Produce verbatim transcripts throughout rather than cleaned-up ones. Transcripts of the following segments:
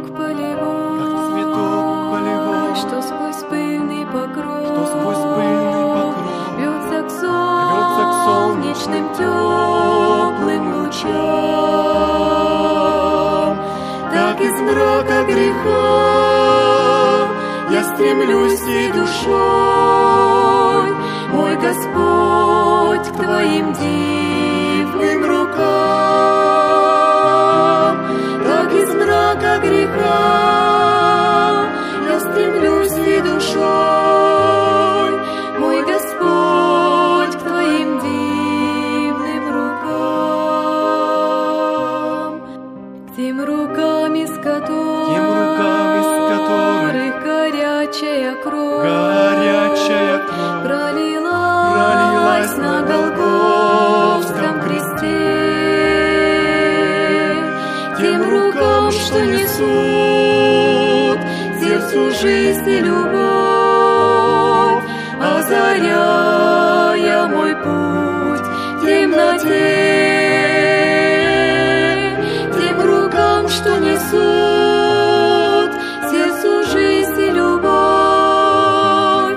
цветок полевой, как цветок полевой, что сквозь пыльный покров, что сквозь пыльный покров рвется к рвется к солнечным теплым лучам. Так из мрака греха я стремлюсь всей душой, мой Господь, к Твоим дивным рукам. Так из мрака греха я стремлюсь всей душой, мой Господь, к Твоим дивным рукам. К тем рукам, из которых, тем рукам, из которых горячая кровь, горячая кровь пролилась, пролилась на Голгофском кресте. Тем рукам, что несут сердцу жизнь и любовь, озаряя мой путь в темноте. Тем рукам, что несут сердцу жизнь и любовь,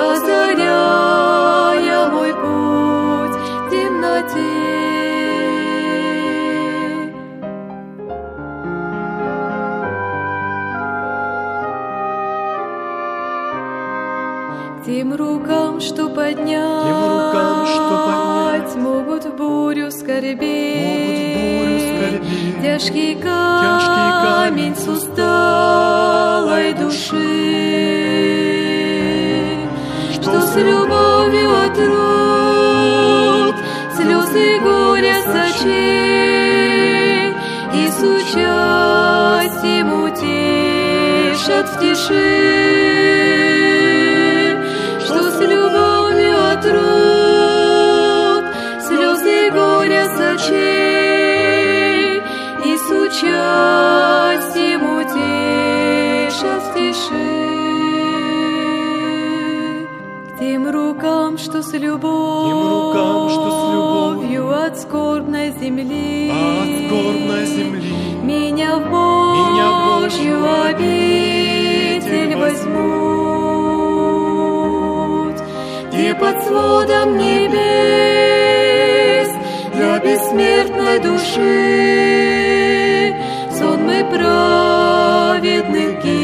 озаряя мой путь в темноте. Тем рукам, что поднять, тем рукам, что поднять могут в бурю скорбеть, могут в бурю скорбеть тяжкий камень, тяжкий камень с усталой души, что с любовью отрут слезы горя сочей и с участием утешат в тиши. Отрут слезы горя сочей и с участием утешат в тиши. К тем рукам, что с любовью, тем рукам, что с любовью от скорбной земли, от скорбной земли меня в меня в Божью обитель возьмут, где под сводом небес для бессмертной души сонмы праведных гибнет.